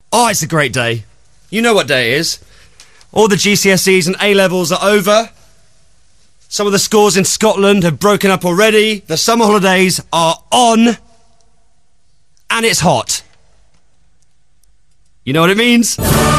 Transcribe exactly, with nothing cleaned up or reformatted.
Oh, it's a great day. You know what day it is. All the G C S Es and A-levels are over. Some of the schools in Scotland have broken up already. The summer holidays are on. And it's hot. You know what it means?